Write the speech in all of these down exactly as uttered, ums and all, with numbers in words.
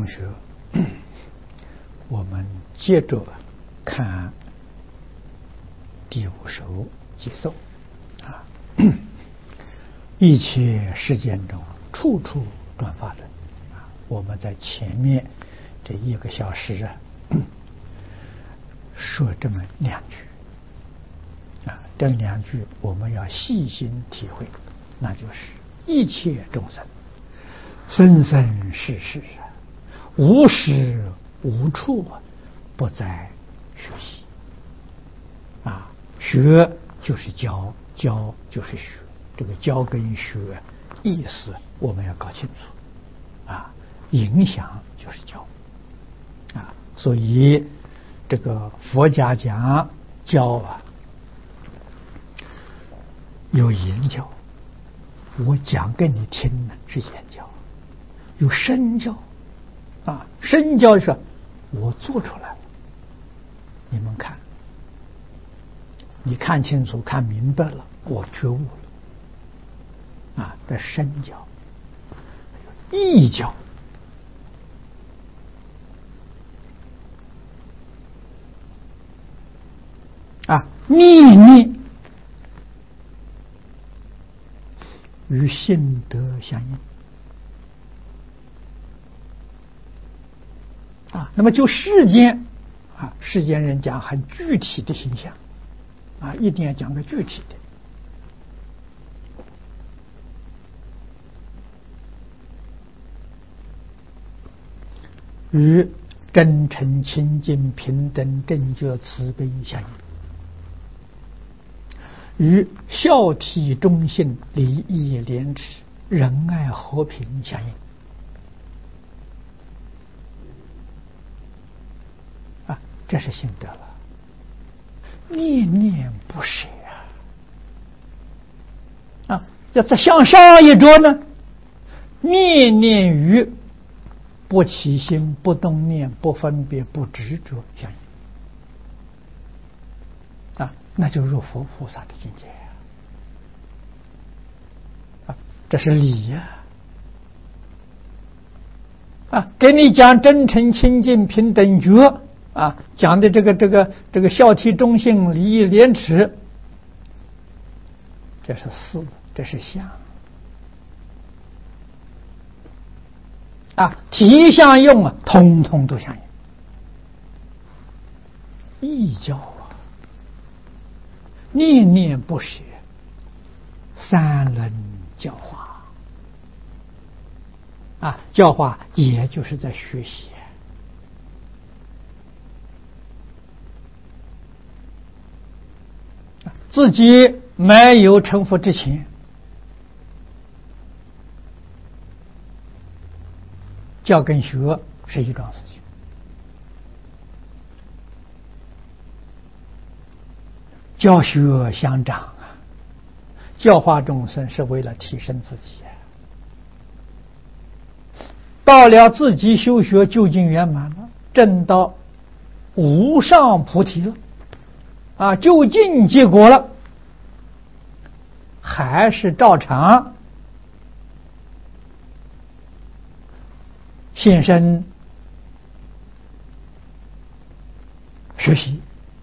同学，我们接着看第五首偈颂啊，一切世间中，处处转法轮啊。我们在前面这一个小时啊，说这么两句啊，这两句我们要细心体会，那就是一切众生生生世世啊，无时无处啊，不在学习啊。学就是教，教就是学，这个教跟学意思我们要搞清楚啊。影响就是教啊，所以这个佛家讲教啊，有言教，我讲给你听呢是言教；有身教啊，身教是我做出来了，你们看，你看清楚看明白了，我觉悟了啊，这身教。意教啊，念念与性德相应啊。那么就世间啊，世间人讲很具体的形象啊，一定要讲个具体的。与真诚清净平等正觉慈悲相应，与孝悌忠信礼义廉耻仁爱和平相应啊，这是心得了。念念不舍啊，啊，要再向上一着呢，念念于不起心不动念不分别不执着相应啊，那就入佛菩萨的境界啊，这是理呀 啊, 啊，给你讲真诚清净平等觉啊，讲的这个这个这个孝悌忠信礼义廉耻，这是事，这是相啊，体相用啊，通通都相应。意教啊，念念不舍，三轮教化啊，教化也就是在学习。自己没有成佛之前，教跟学是一桩事情，教学相长啊，教化众生是为了提升自己，到了自己修学究竟圆满了，证到无上菩提了啊，究竟结果了，还是照常现身学习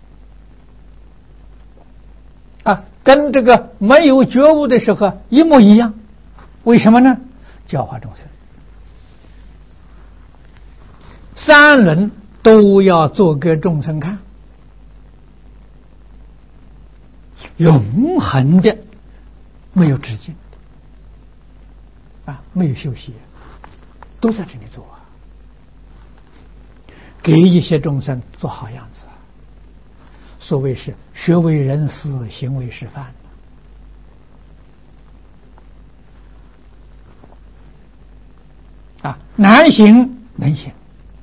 啊，跟这个没有觉悟的时候一模一样。为什么呢？教化众生，三轮都要做给众生看，永恒的，没有止境啊，没有休息，都在这里做啊，给一些众生做好样子啊。所谓是学为人师，行为示范啊，难行能行，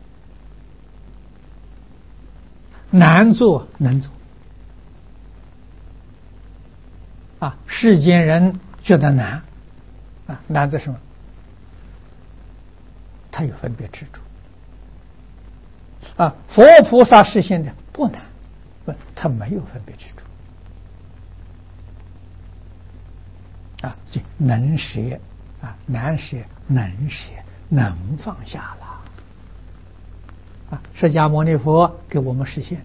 难做能做啊。世间人觉得难啊，难在什么？他有分别执着啊。佛菩萨实现的不难，不，他没有分别执着啊，所以能舍啊，难舍能舍能放下了释迦牟尼佛给我们实现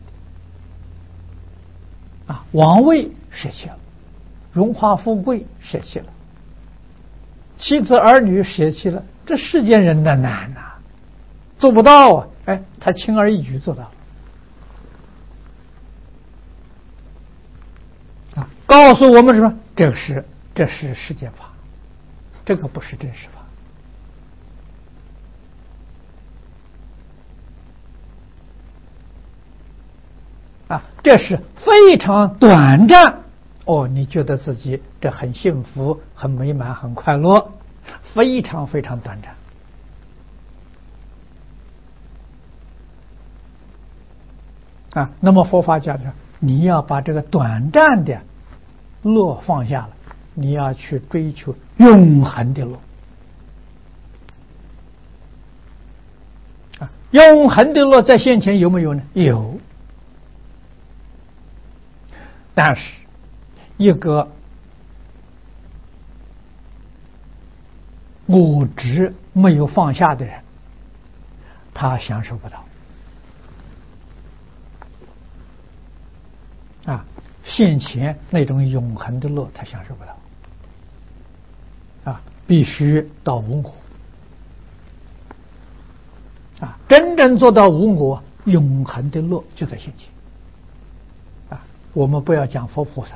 的啊，王位舍弃了，荣华富贵舍弃了，妻子儿女舍弃了，这世间人的难呐、啊，做不到啊！哎，他轻而易举做到了啊！告诉我们什么？这个是这是世间法，这个不是真实法啊！这是非常短暂哦，你觉得自己这很幸福、很美满、很快乐，非常非常短暂。啊，那么佛法讲的，你要把这个短暂的乐放下了，你要去追求永恒的乐。啊，永恒的乐在现前有没有呢？有。但是一个我执没有放下的人，他享受不到。啊，现前那种永恒的乐，他享受不到。啊，必须到无我。啊，真正做到无我，永恒的乐就在现前。啊，我们不要讲佛菩萨，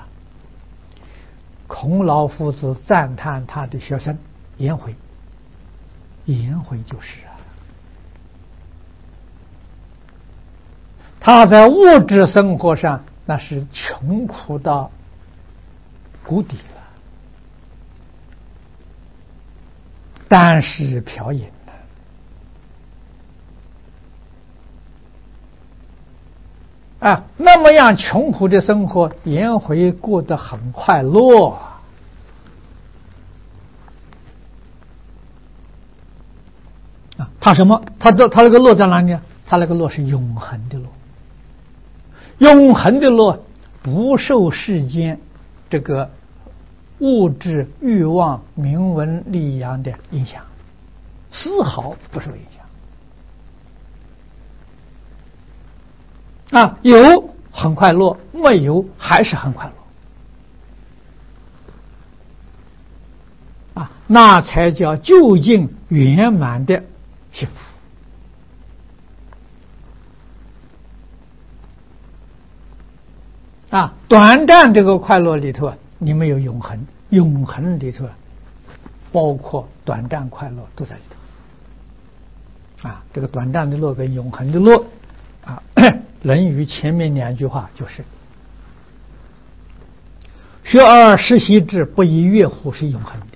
孔老夫子赞叹他的学生颜回，颜回就是啊，他在物质生活上那是穷苦到谷底了，但是嫖饮了啊，那么样穷苦的生活，颜回过得很快乐啊。他什么？他这他那个乐在哪里呢？他那个乐是永恒的乐。永恒的乐不受世间这个物质欲望名闻利养的影响，丝毫不受影响啊，有很快乐，没有还是很快乐啊，那才叫究竟圆满的幸福。啊，短暂这个快乐里头，你没有永恒，永恒里头包括短暂快乐都在里头。啊，这个短暂的乐跟永恒的乐，啊，《论语》前面两句话就是“学而时习之，不亦说乎”是永恒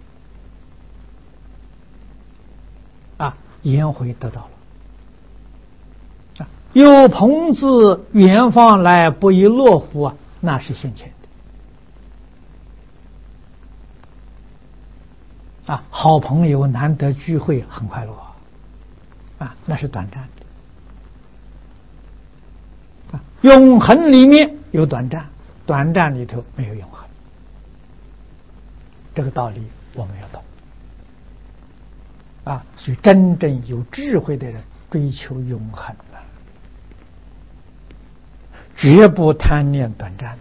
的。啊，颜回得到了。有朋自远方来，不亦乐乎啊，那是现前的啊。好朋友难得聚会，很快乐啊，那是短暂的啊。永恒里面有短暂，短暂里头没有永恒，这个道理我们要懂啊。所以真正有智慧的人追求永恒了，绝不贪恋短暂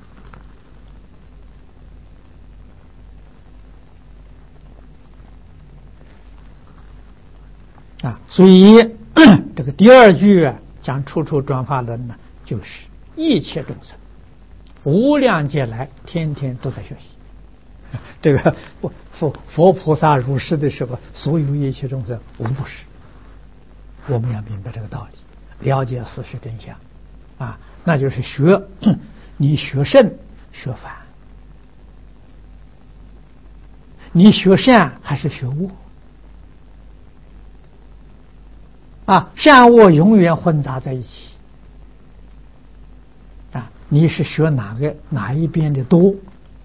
的啊。所以这个第二句啊，讲处处转法轮呢，就是一切众生无量劫来天天都在学习。这个佛佛菩萨如是的时候，所有一切众生无不是。我们要明白这个道理，了解事实真相啊，那就是学你学圣学凡，你学善还是学恶啊？善恶永远混杂在一起啊！你是学哪个哪一边的多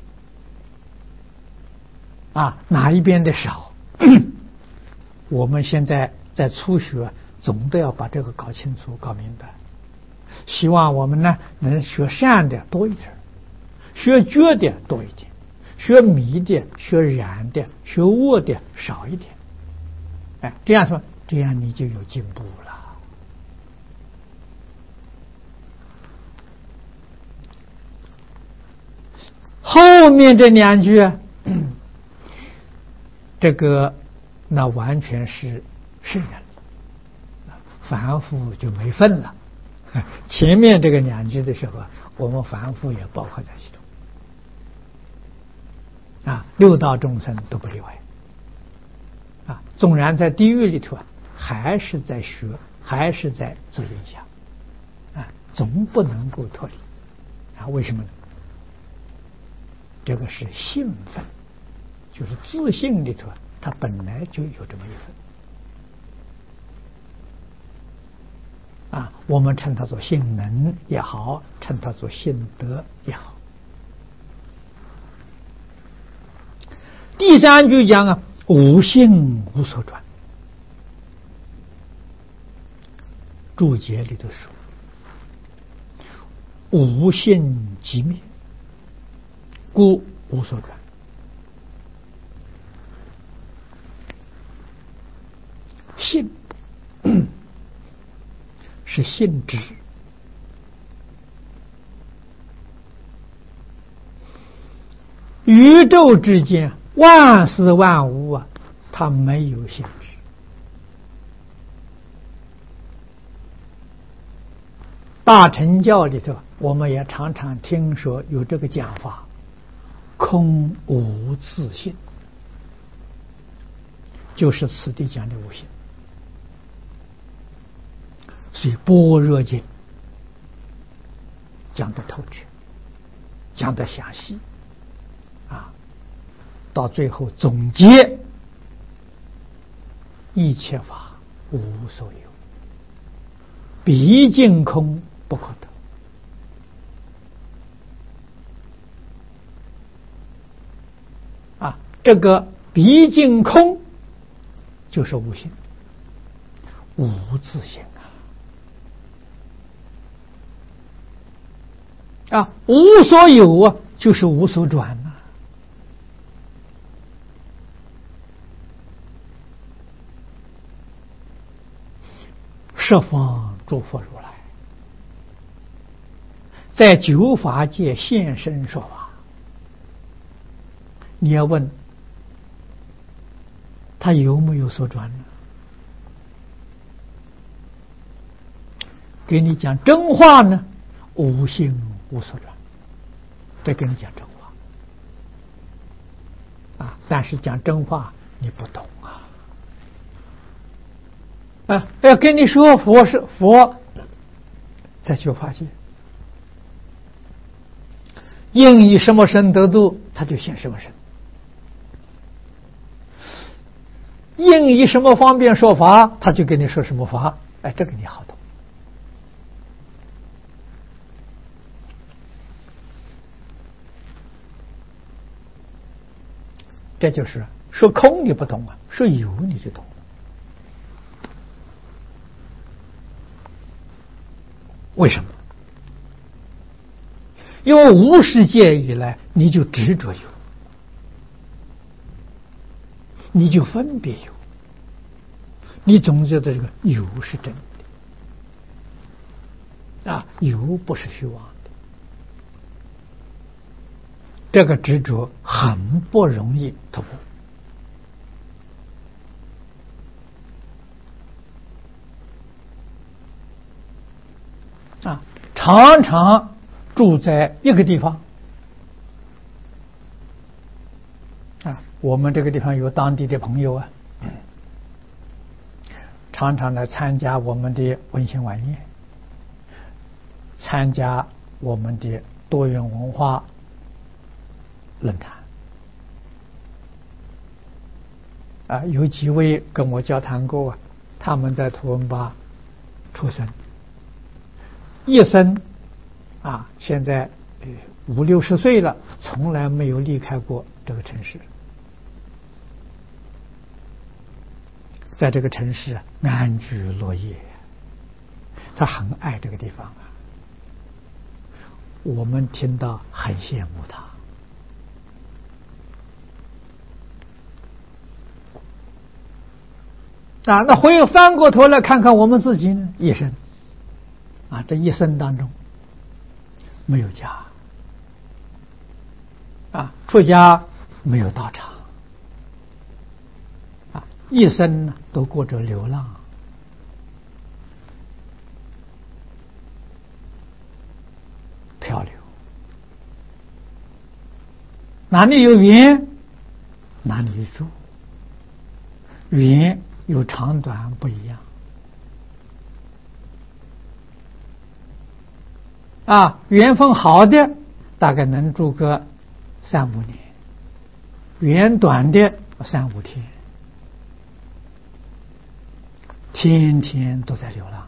啊？哪一边的少？我们现在在初学，总得要把这个搞清楚、搞明白。希望我们呢能学善的多一点，学觉的多一点，学迷的、学染的、学恶的少一点。哎，这样说，这样你就有进步了。 后面这两句啊，这个那完全是圣人，凡夫就没份了。前面这个两句的时候，我们凡夫也包括在其中啊，六道众生都不例外啊。纵然在地狱里头啊，还是在学，还是在做影响啊，总不能够脱离啊。为什么呢？这个是性分，就是自性里头，它本来就有这么一份啊。我们称它做性能也好，称它做性德也好。第三句讲啊，无性无所转。注解里头说，无性即灭，故无所转。性是性质，宇宙之间万事万物啊，它没有性质。大乘教里头，我们也常常听说有这个讲法，空无自性，就是此地讲的无性。所以般若经讲得透彻，讲得详细啊，到最后总结，一切法无所有，毕竟空不可得啊。这个毕竟空就是无性，无自性啊啊，无所有啊，就是无所转啊。十方诸佛如来在九法界现身说法，你要问他有没有所转呢？给你讲真话呢，无性无所转，这跟你讲真话啊。但是讲真话你不懂啊啊！要跟你说佛是佛，在九法界应以什么身得度，他就现什么身；应以什么方便说法，他就跟你说什么法。哎，这个你好懂。这就是说空你不懂啊，说有你就懂。为什么？因为无始界以来，你就执着有，你就分别有，你总觉得这个有是真的啊，有不是虚妄的。这个执着很不容易突破啊，常常住在一个地方啊，我们这个地方有当地的朋友啊，常常来参加我们的文献晚宴，参加我们的多元文化论坛啊，有几位跟我交谈过啊，他们在图文巴出生，一生啊，现在五六十岁了，从来没有离开过这个城市，在这个城市安居乐业，他很爱这个地方啊，我们听到很羡慕他啊。那回翻过头来看看我们自己呢，一生啊，这一生当中没有家啊，出家没有道场，啊，一生呢都过着流浪。漂流，哪里有缘，哪里住。缘有长短不一样啊，缘分好的大概能住个三五年，缘短的三五天，天天都在流浪啊。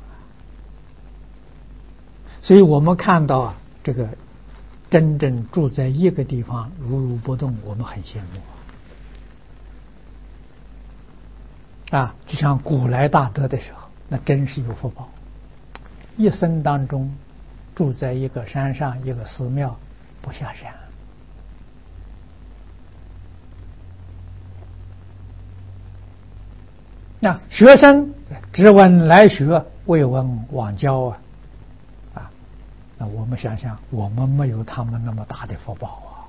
所以我们看到啊。这个真正住在一个地方如如不动，我们很羡慕啊！就像古来大德的时候，那真是有福报，一生当中住在一个山上，一个寺庙，不下山。那学生只闻来学，未闻往教啊！那我们想想，我们没有他们那么大的福报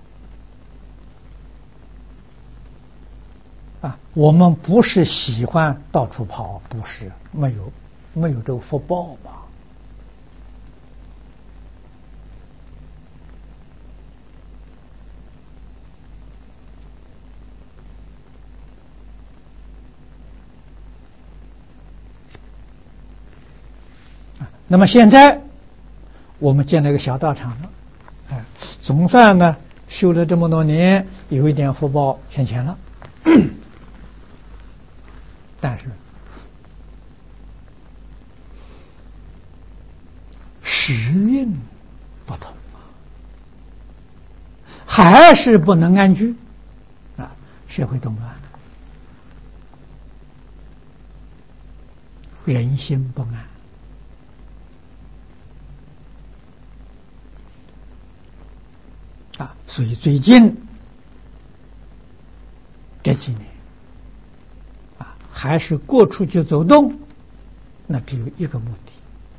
啊！啊，我们不是喜欢到处跑，不是没有没有这个福报嘛。那么现在我们建了一个小道场了，哎，总算呢修了这么多年，有一点福报现前了。但是时运不同，还是不能安居啊，社会动乱，人心不安。啊，所以最近这几年啊，还是过出去走动，那只有一个目的，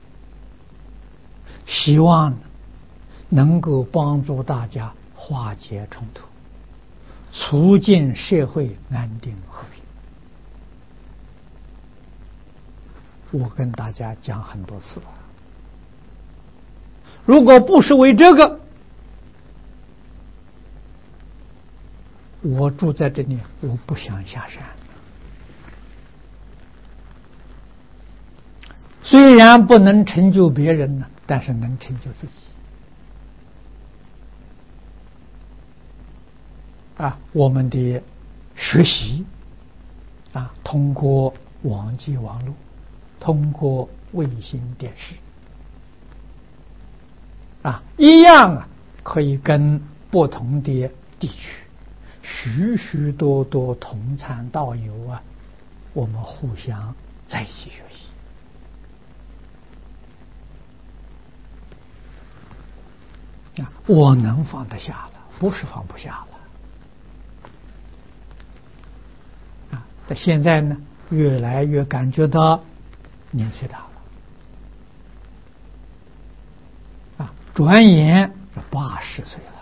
希望能够帮助大家化解冲突，促进社会安定和平。我跟大家讲很多次了，如果不是为这个，我住在这里，我不想下山。虽然不能成就别人呢，但是能成就自己。啊，我们的学习啊，通过网际网络，通过卫星电视啊，一样啊，可以跟不同的地区许许多多同参道友啊，我们互相在一起学习啊，我能放得下了，不是放不下了啊。但现在呢，越来越感觉到年岁大了啊，转眼八十岁了。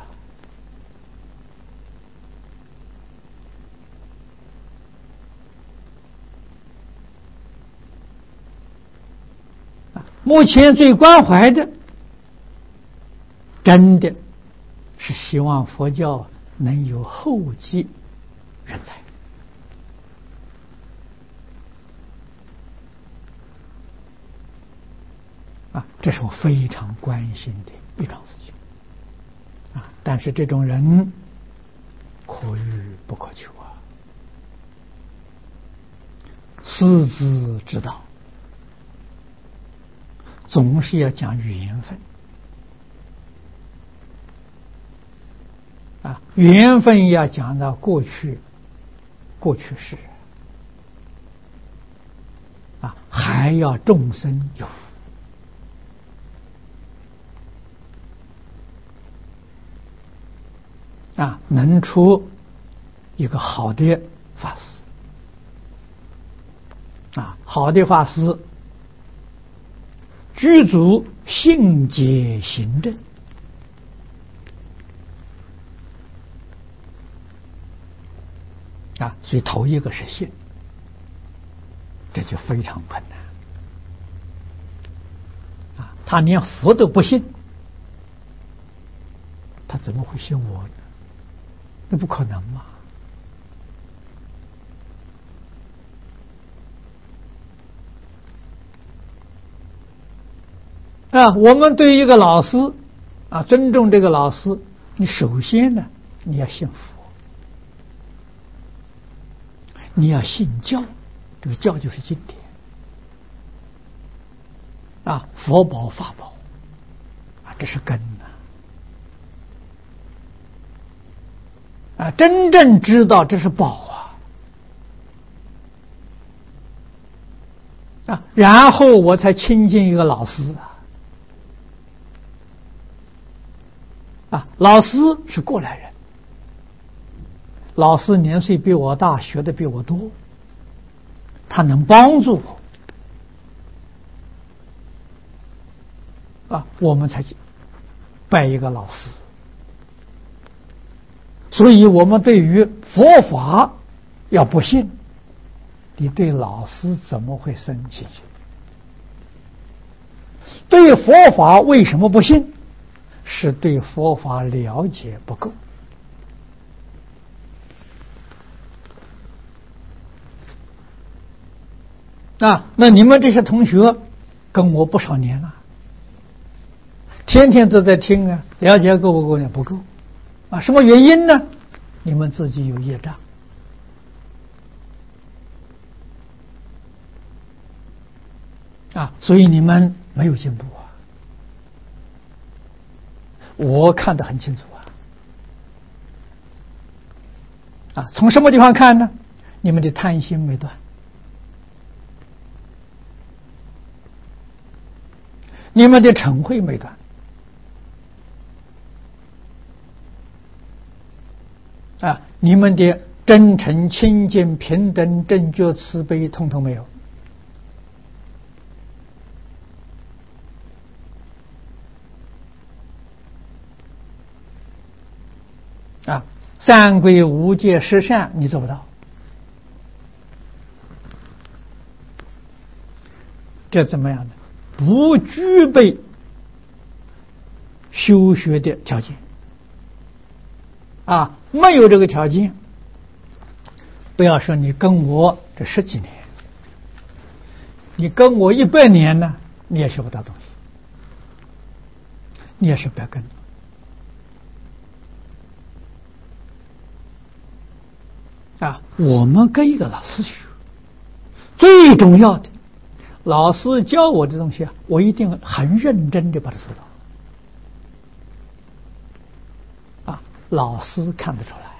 目前最关怀的，真的是希望佛教能有后继人才啊，这是我非常关心的一桩事情啊。但是这种人可遇不可求啊，师资之道总是要讲缘分啊，缘分要讲到过去，过去式啊，还要众生有福啊，能出一个好的法师啊，好的法师具足信解行证啊，所以头一个是信，这就非常困难啊！他连佛都不信，他怎么会信我呢？那不可能嘛！啊，我们对一个老师啊，尊重这个老师，你首先呢，你要信佛，你要信教，这个教就是经典啊，佛宝法宝啊，这是根呐啊，真正知道这是宝啊啊，然后我才亲近一个老师啊。啊，老师是过来人，老师年岁比我大，学的比我多，他能帮助我啊，我们才拜一个老师。所以我们对于佛法要不信，你对老师怎么会生气？对佛法为什么不信？是对佛法了解不够啊！那你们这些同学跟我不少年了，天天都在听啊，了解够不够呢？不够啊！什么原因呢？你们自己有业障啊，所以你们没有进步啊！我看得很清楚啊！啊，从什么地方看呢？你们的贪心没断，你们的嗔恚没断啊，你们的真诚、清净、平等、正觉、慈悲，通通没有。啊，三归五戒十善你做不到，这怎么样呢？不具备修学的条件啊，没有这个条件，不要说你跟我这十几年，你跟我一百年呢，你也学不到东西，你也是白跟。啊，我们跟一个老师学，最重要的，老师教我的东西啊，我一定很认真的把它做到。啊，老师看得出来，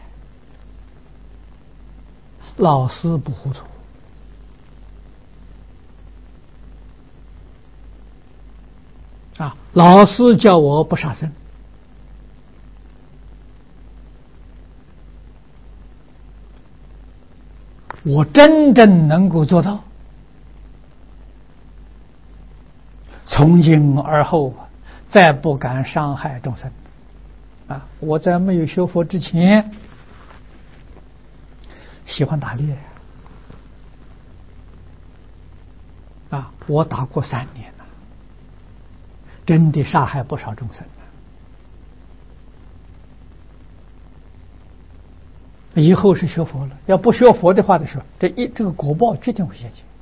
老师不糊涂。啊，老师叫我不杀生。我真正能够做到，从今而后再不敢伤害众生啊！我在没有学佛之前，喜欢打猎啊，我打过三年了，真的杀害不少众生。以后是学佛了，要不学佛的话的时候，这一这个果报决定会下去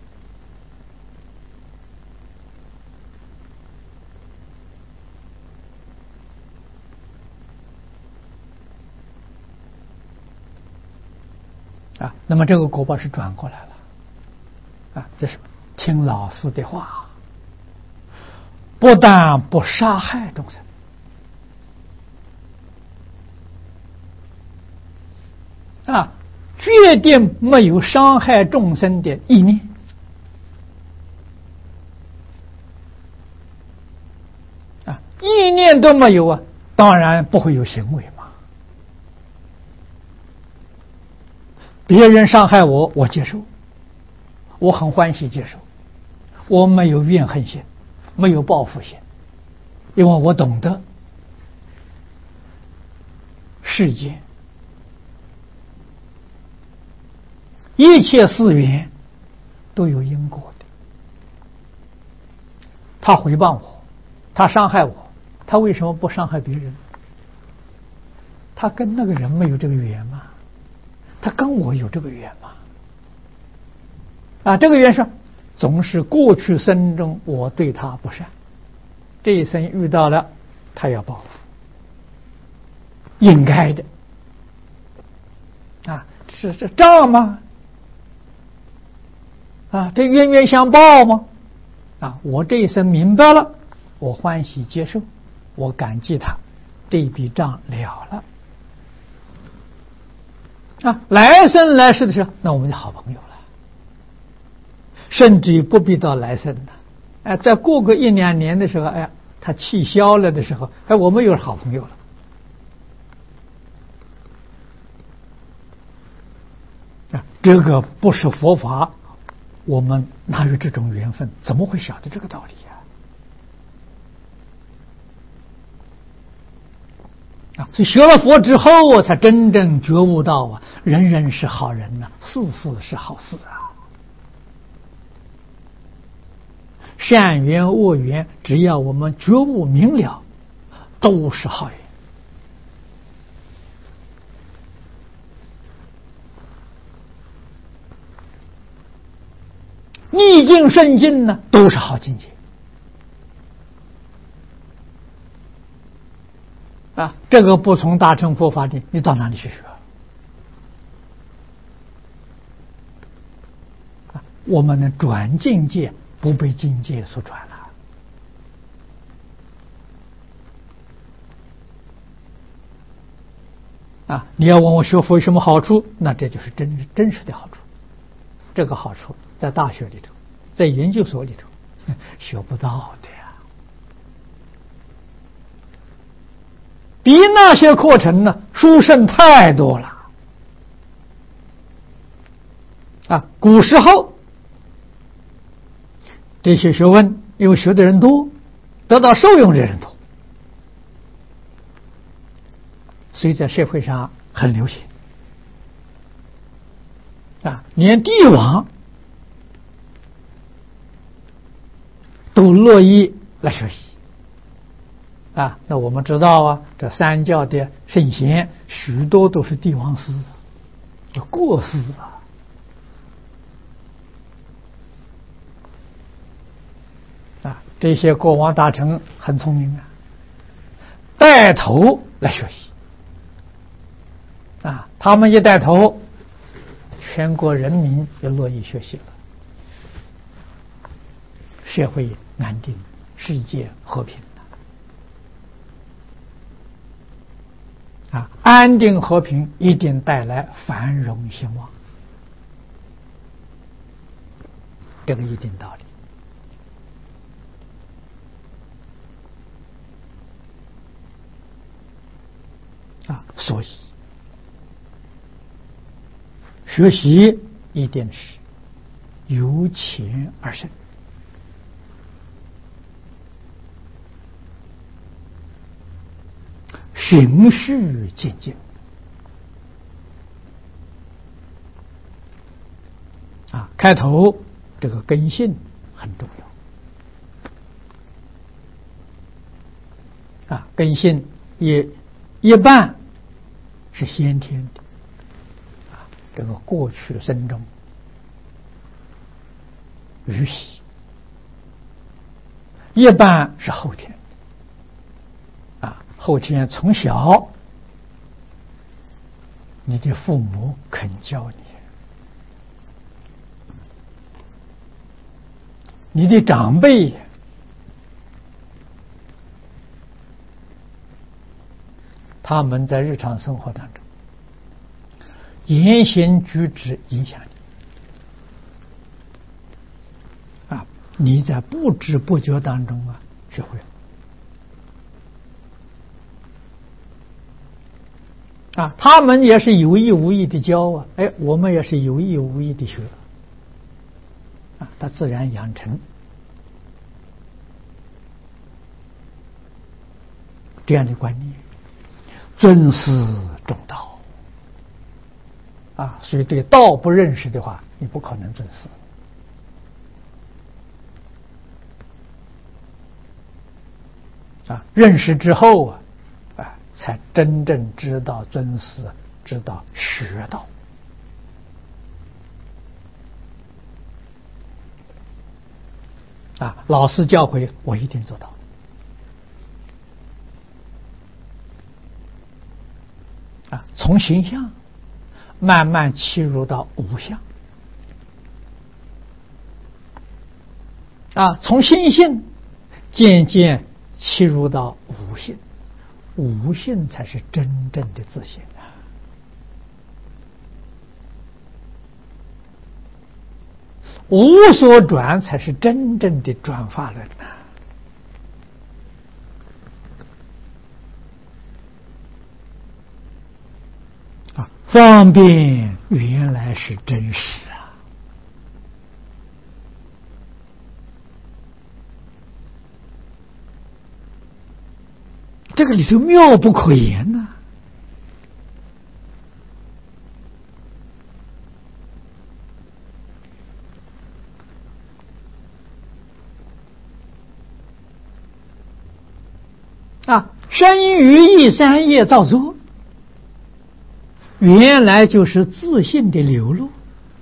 啊。那么这个果报是转过来了啊，这是听老师的话，不但不杀害众生。啊，决定没有伤害众生的意念啊，意念都没有啊，当然不会有行为嘛。别人伤害我，我接受，我很欢喜接受，我没有怨恨心，没有报复心，因为我懂得世间一切事缘都有因果的。他诽谤我，他伤害我，他为什么不伤害别人？他跟那个人没有这个缘吗？他跟我有这个缘吗？啊，这个缘是总是过去生中我对他不善，这一生遇到了，他要报复，应该的。啊，是是账吗？啊，这冤冤相报吗？啊，我这一生明白了，我欢喜接受，我感激他，这笔账了了。啊，来生来世的时候，那我们就好朋友了，甚至于不必到来生的，哎，再过个一两年的时候，哎，他气消了的时候，哎，我们又是好朋友了。啊，这个不是佛法，我们哪有这种缘分？怎么会晓得这个道理呀？啊，所以学了佛之后，我才真正觉悟到啊，人人是好人呐、啊，事事是好事啊。善缘恶缘，只要我们觉悟明了，都是好缘。逆境顺境呢，都是好境界啊！这个不从大乘佛法的，你到哪里去学？啊，我们能转境界，不被境界所转了。啊，你要问我学佛有什么好处？那这就是真真实的好处。这个好处在大学里头，在研究所里头学不到的呀，比那些课程呢殊胜太多了啊！古时候这些学问，因为学的人多，得到受用的人多，所以在社会上很流行。啊，连帝王都乐意来学习啊！那我们知道啊，这三教的圣贤许多都是帝王师，有过师啊。啊，这些国王大臣很聪明啊，带头来学习啊，他们一带头，全国人民就乐意学习了，社会安定，世界和平啊！安定和平一定带来繁荣兴旺，这个一定道理啊！所以学习一定是由浅而深循序渐进啊！开头这个根性很重要啊，根性也一半是先天的啊，这个过去生中预习，一半是后天啊，后天从小你的父母肯教你，你的长辈他们在日常生活当中言行举止影响你啊，你在不知不觉当中啊学会了啊，他们也是有意无意的教啊，哎，我们也是有意无意的学啊，他自然养成这样的观念，尊师重道啊，所以对道不认识的话，你不可能证实。啊，认识之后啊，啊，才真正知道尊师，知道学道。啊，老师教诲我一定做到。啊，从形象慢慢切入到无相。啊，从心性渐渐切入到无性，无性才是真正的自性啊！无所转才是真正的转法轮呐！啊，方便原来是真实啊！这个里头妙不可言呐、啊！啊，身语意三业造作，原来就是自信的流露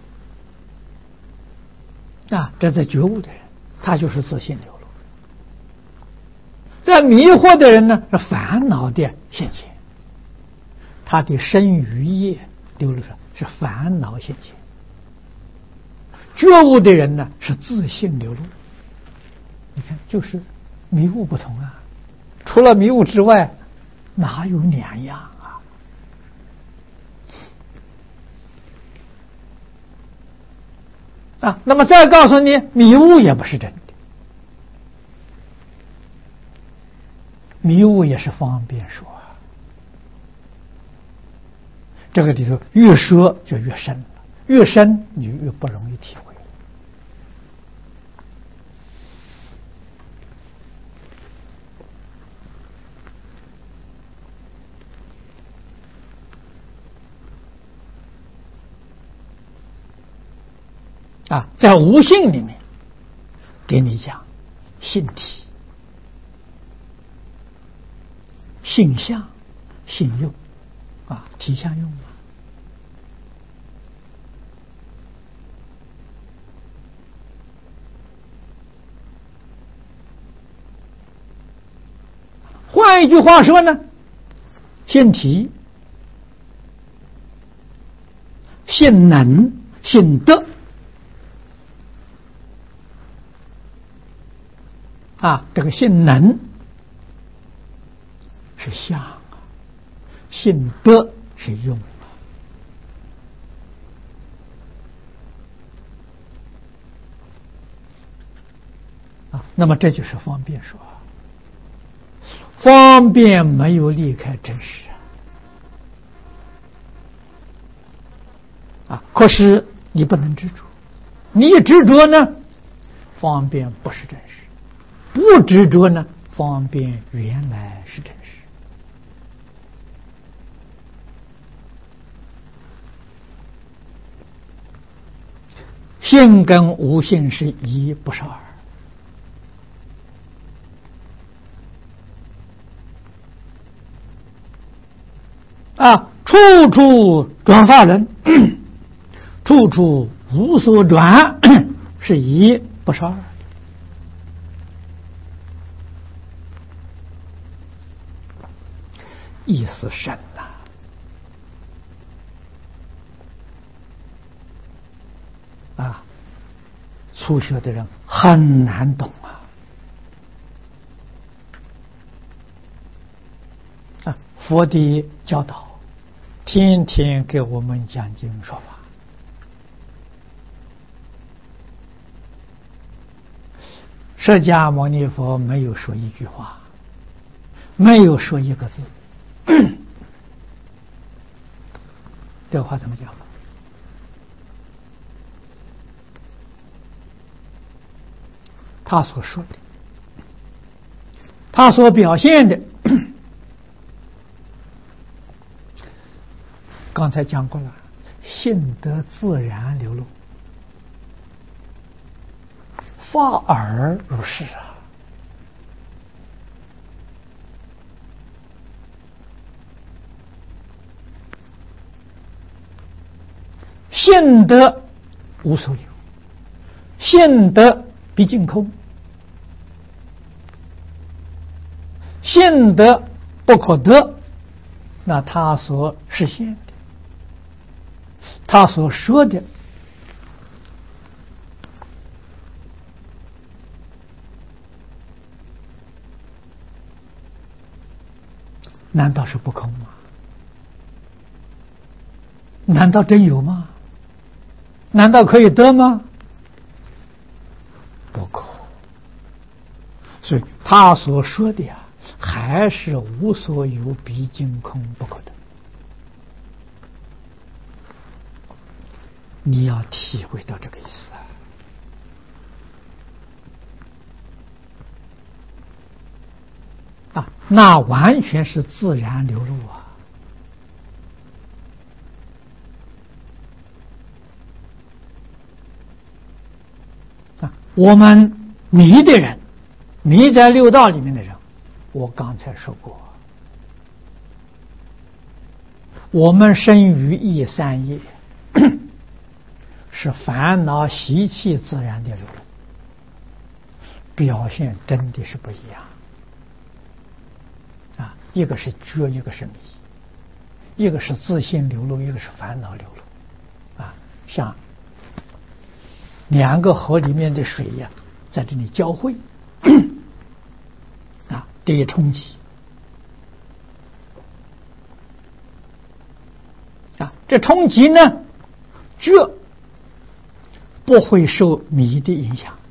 啊！这在觉悟的人，他就是自信流露。在迷惑的人呢，是烦恼的现前，他的身语业流露出是烦恼现前。觉悟的人呢，是自信流露。你看，就是迷雾不同啊，除了迷雾之外，哪有两样啊？啊，那么再告诉你，迷雾也不是真的。迷雾也是方便说，这个里头越说就越深了，越深你就越不容易体会。啊，在无性里面给你讲性体。性相、性用啊，体相用啊。换一句话说呢，性体、性能、性德啊，这个性能是相啊，性德是用啊。那么这就是方便说，方便没有离开真实啊。可是你不能执着，你一执着呢，方便不是真实；不执着呢，方便原来是真实。性跟无性是一，不是二啊！处处转法轮，处处无所转，是一，不是二。意思深呐、啊！啊，初学的人很难懂啊！啊，佛的教导，天天给我们讲经说法，释迦牟尼佛没有说一句话，没有说一个字。这话怎么讲？他所说的，他所表现的，刚才讲过了， 性德自然流露，发而如是啊。性德无所有，性德毕竟空，性德不可得，那他所实现的，他所说的，难道是不空吗？难道真有吗？难道可以得吗？不可。所以他所说的呀，还是无所有，毕竟空，不可得。你要体会到这个意思啊！啊，那完全是自然流露啊！啊，我们迷的人，迷在六道里面的人，我刚才说过，我们生于意三业。是烦恼习气自然的流露，表现真的是不一样啊！一个是觉，一个是迷，一个是自信流露，一个是烦恼流露啊！像两个河里面的水呀、啊，在这里交汇啊，这一冲击啊，这冲击呢，这不会受迷的影响，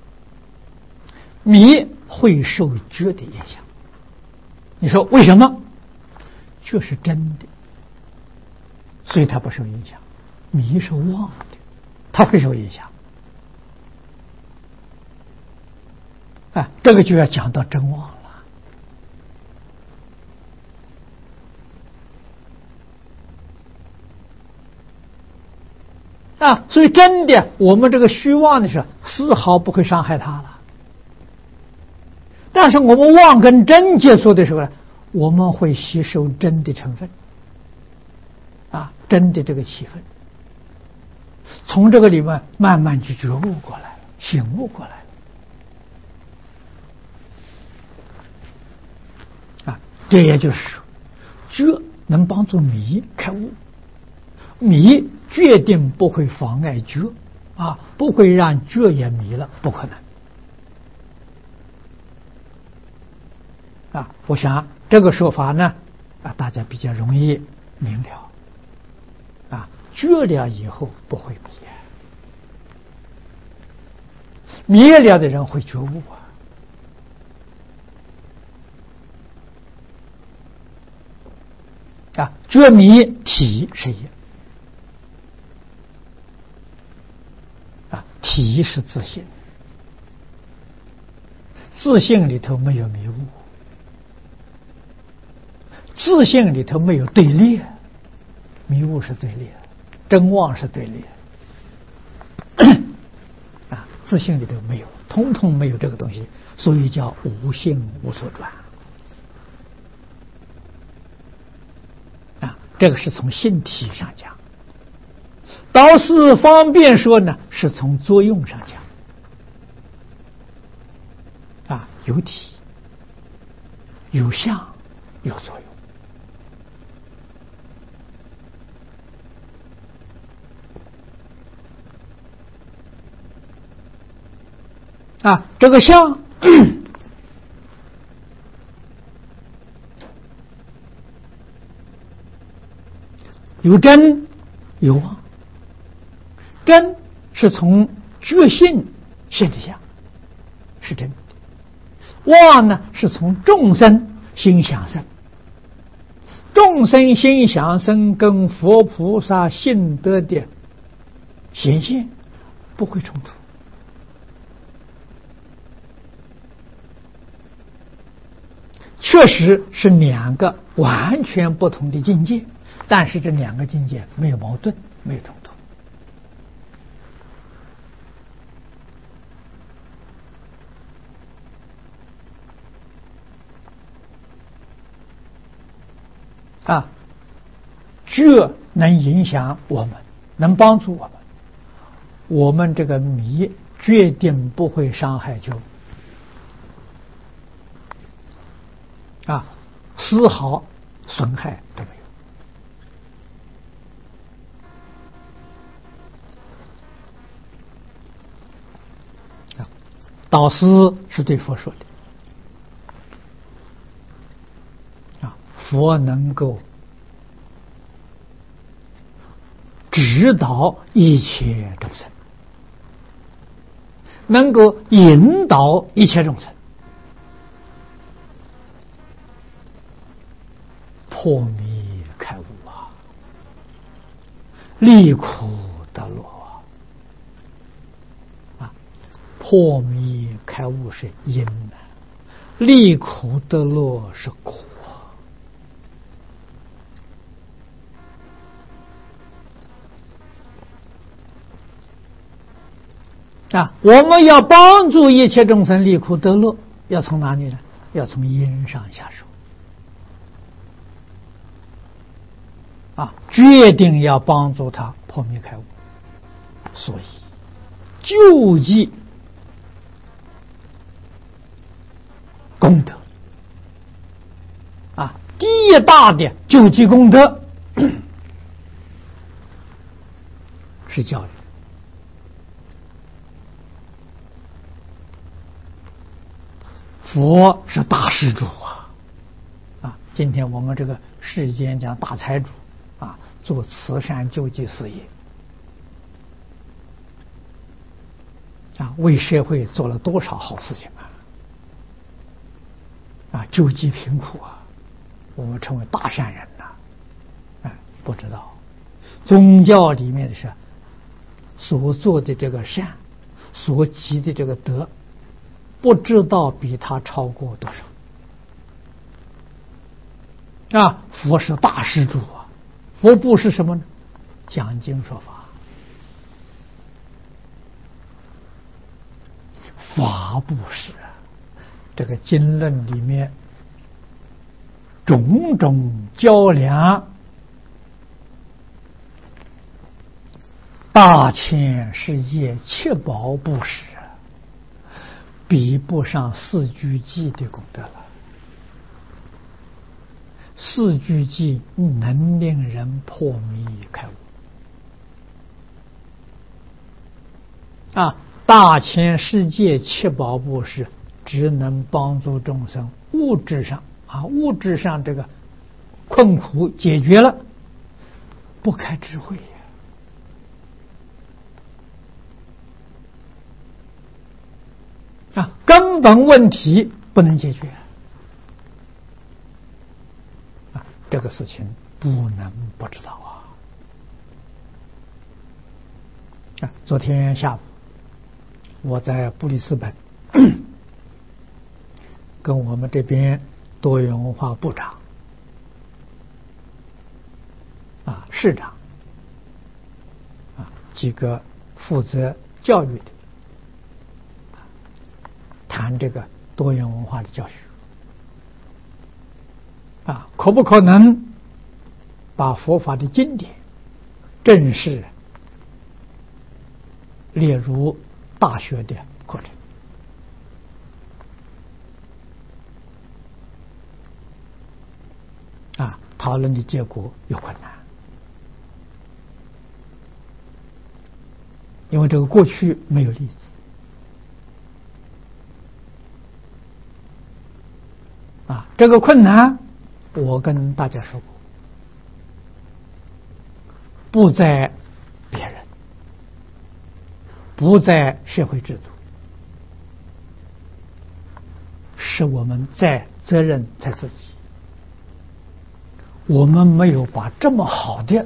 迷会受觉的影响。你说为什么？这是真的，所以它不受影响。迷是妄的，它会受影响。啊，这个就要讲到真妄了。啊，所以真的，我们这个虚妄的时候，丝毫不会伤害他了。但是我们妄跟真接触的时候呢，我们会吸收真的成分，啊，真的这个气氛，从这个里面慢慢去觉悟过来，醒悟过来。啊，这也就是说，觉能帮助迷开悟，迷决定不会妨碍觉啊，不会让觉也迷了，不可能啊！我想这个说法呢，啊，大家比较容易明了啊。觉了以后不会迷，迷了的人会觉悟啊！啊，觉迷体是一。体是自信，自信里头没有迷雾，自信里头没有对立，迷雾是对立，真妄是对立啊，自信里头没有，通通没有这个东西，所以叫无性无所转啊，这个是从性体上讲。倒是方便说呢，是从作用上讲啊，有体有相有作用啊，这个相有真有妄。真是从觉性现的相，是真的；妄呢，是从众生心想生。众生心想生跟佛菩萨性德的显现不会冲突，确实是两个完全不同的境界， 但是这两个境界没有矛盾，没有冲突。啊，这能影响我们，能帮助我们。我们这个迷决定不会伤害就啊，丝毫损害都没有。啊，导师是对佛说的。佛能够指导一切众生，能够引导一切众生破迷开悟啊，离苦得乐啊！破迷开悟是因啊，离苦得乐是果。啊，我们要帮助一切众生离苦得乐，要从哪里呢？要从因上下手。啊，决定要帮助他破迷开悟，所以救济功德啊，第一大的救济功德是教育。佛是大施主啊！啊，今天我们这个世间讲大财主啊，做慈善救济事业啊，为社会做了多少好事情啊！啊，救济贫苦啊，我们成为大善人了。哎，不知道宗教里面的是所做的这个善，所积的这个德。不知道比他超过多少啊！佛是大施主啊！佛布施什么呢？讲经说法，法布施啊！这个经论里面种种较量，大千世界七宝布施。比不上四句偈的功德了。四句偈能令人破迷开悟啊！大千世界七宝布施只能帮助众生物质上啊，物质上这个困苦解决了，不开智慧呀。啊，根本问题不能解决啊！这个事情不能不知道啊！啊，昨天下午我在布里斯本跟我们这边多元文化部长啊、市长啊几个负责教育的。谈这个多元文化的教学啊，可不可能把佛法的经典正式列入大学的课程啊？讨论的结果有困难，因为这个过去没有例子。啊，这个困难，我跟大家说过，不在别人，不在社会制度，是我们在责任在自己。我们没有把这么好的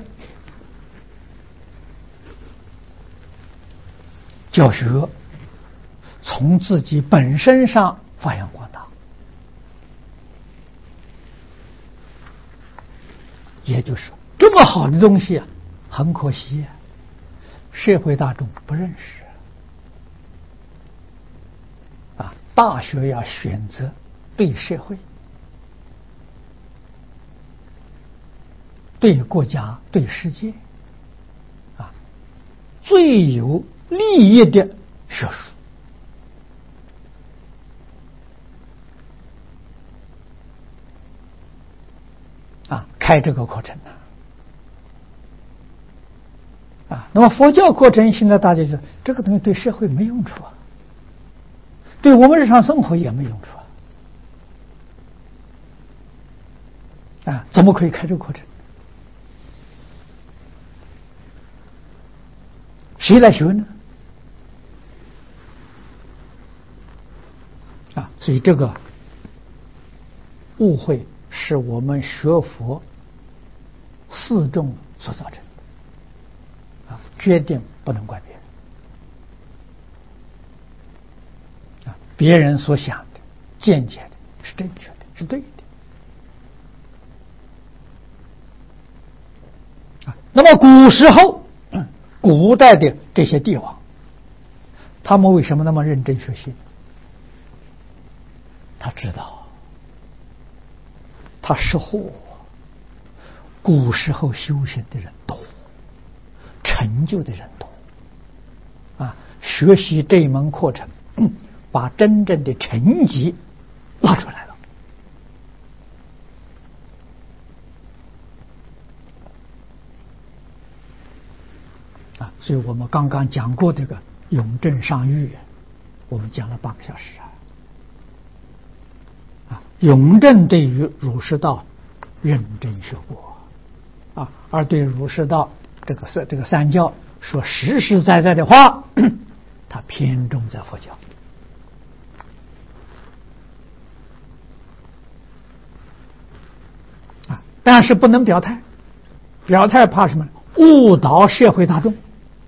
教学从自己本身上发扬光大。也就是这么好的东西啊，很可惜啊，社会大众不认识啊。大学要选择对社会、对国家、对世界啊最有利益的学术啊，开这个课程呢啊。那么佛教课程现在大家就这个东西对社会没用处啊，对我们日常生活也没用处啊，啊，怎么可以开这个课程？谁来学呢？啊，所以这个误会是我们学佛四众所造成的啊，决定不能怪别人啊，别人所想的、见解的是正确的，是对的啊。那么古时候。古代的这些帝王，他们为什么那么认真学习？他知道，他识货。古时候修行的人多，成就的人多，啊，学习这一门课程，嗯、把真正的成绩拉出来了。所以我们刚刚讲过这个永正上谕，我们讲了半个小时啊。啊，永正对于儒释道认真学过啊，而对儒释道这个这个三教说实实在在的话，他偏重在佛教啊，但是不能表态，表态怕什么？误导社会大众。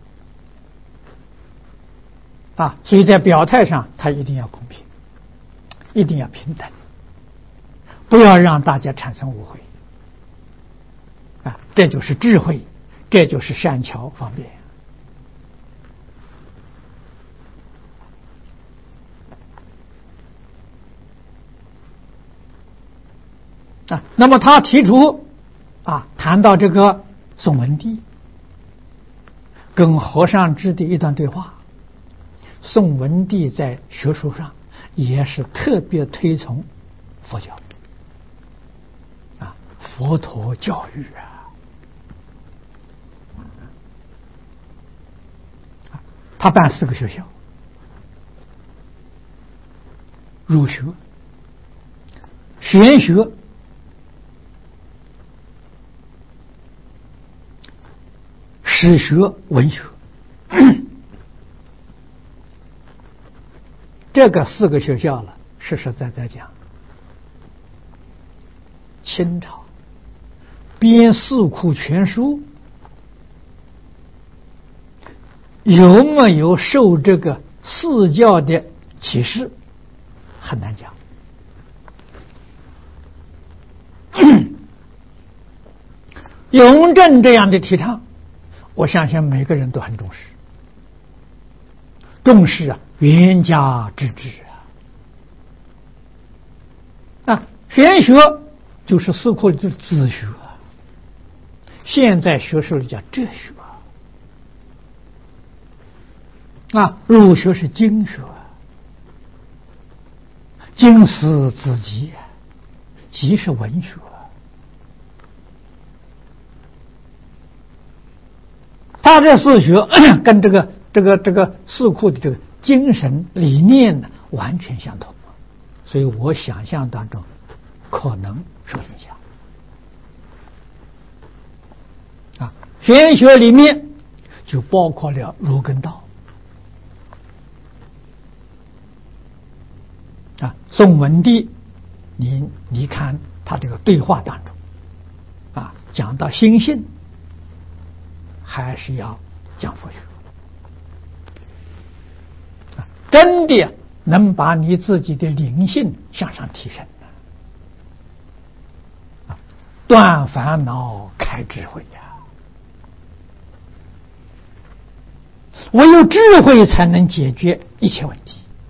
啊，所以在表态上，他一定要公平，一定要平等，不要让大家产生误会。啊，这就是智慧，这就是善巧方便。啊，那么他提出啊，谈到这个宋文帝跟和尚之的一段对话。宋文帝在学术上也是特别推崇佛教啊，佛陀教育啊，他办四个学校：儒学、玄学、史学、文学。这个四个学校了，实实在在讲，清朝编《四库全书》有没有受这个四教的启示，很难讲。永正这样的提倡，我相信每个人都很重视。重视啊，原家之治啊！啊，玄学就是四库的子学，现在学术里叫哲学啊。儒学是经学，经思子集，集是文学。他这四学跟这个。这个这个四库的这个精神理念呢，完全相同，所以我想象当中可能受影响啊。玄学里面就包括了儒跟道啊。宋文帝，你你看他这个对话当中啊，讲到心性，还是要讲佛学。真的能把你自己的灵性向上提升啊！ 断烦恼开智慧呀、啊！唯有智慧才能解决一切问题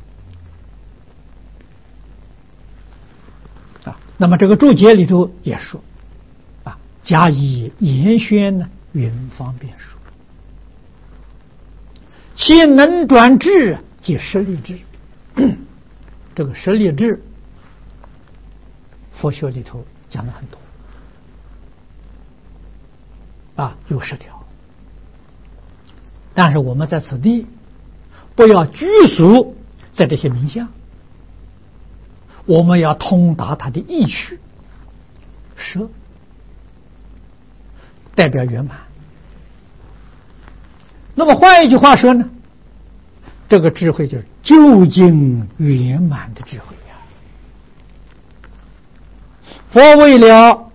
啊！那么这个注解里头也说啊，加以言宣呢，云方便说，其能转智，即实力智。这个实力智，佛学里头讲了很多啊，有十条。但是我们在此地不要拘束在这些名相，我们要通达它的意趣。舍代表圆满。那么换一句话说呢，这个智慧就是究竟圆满的智慧呀、啊。佛为了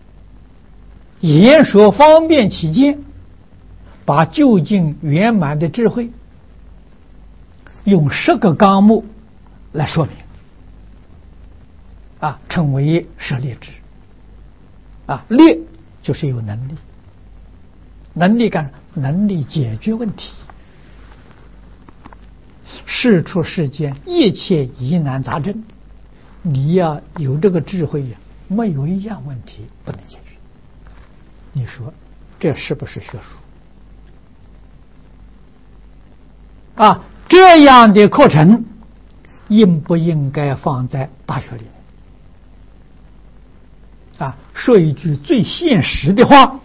言说方便起见，把究竟圆满的智慧用十个纲目来说明啊，称为舍利智啊。利就是有能力，能力干能力解决问题，事出世间一切疑难杂症，你要有这个智慧呀，没有一样问题不能解决。你说这是不是学术啊？这样的课程应不应该放在大学里面啊？说一句最现实的话，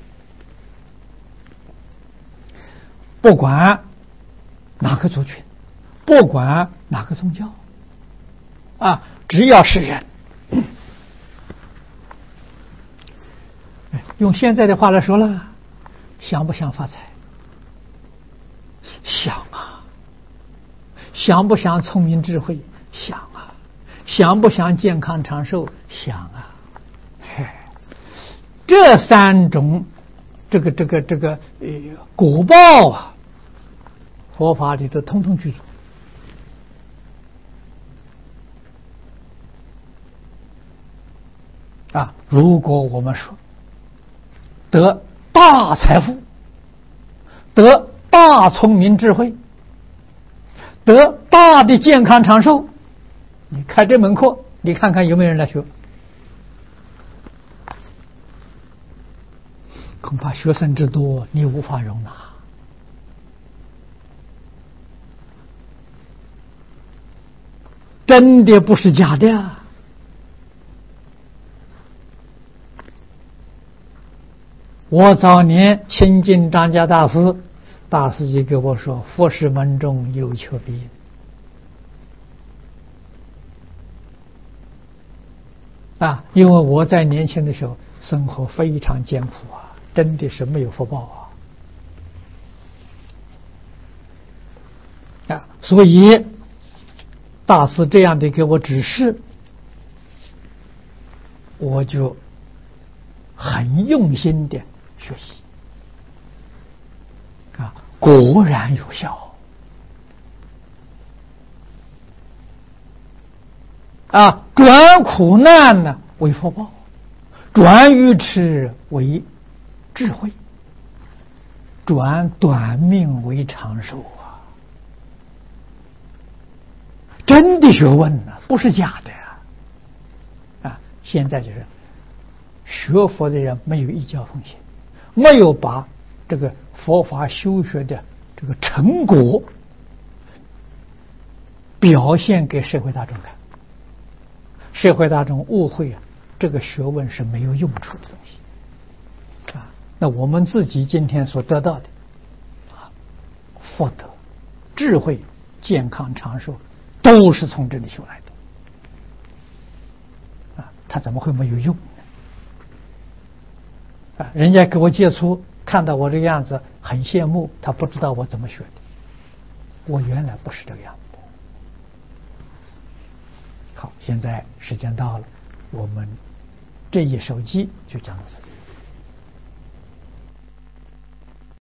不管哪个族群，不管哪个宗教啊，只要是人，用现在的话来说了，想不想发财？想啊。想不想聪明智慧？想啊。想不想健康长寿？想啊。嘿，这三种这个这个这个呃果报啊，佛法里头通通具足啊。如果我们说得大财富，得大聪明智慧，得大的健康长寿，你开这门课，你看看有没有人来学？恐怕学生之多，你无法容纳。真的不是假的啊！我早年亲近张家大师，大师就给我说：“佛事门中有求必应。”啊，因为我在年轻的时候生活非常艰苦啊，真的是没有福报啊！啊，所以大师这样的给我指示，我就很用心的学习啊，果然有效啊！转苦难呢为福报，转愚痴为智慧，转短命为长寿啊！真的学问呢，不是假的呀！啊，现在就是学佛的人没有一教奉行，没有把这个佛法修学的这个成果表现给社会大众看，社会大众误会啊，这个学问是没有用处的东西啊。那我们自己今天所得到的啊，福德、智慧、健康长寿，都是从这里修来的啊，他怎么会没有用呢？啊，人家给我接触，看到我这个样子很羡慕，他不知道我怎么学的，我原来不是这个样子的。好，现在时间到了，我们这一手机就讲到此。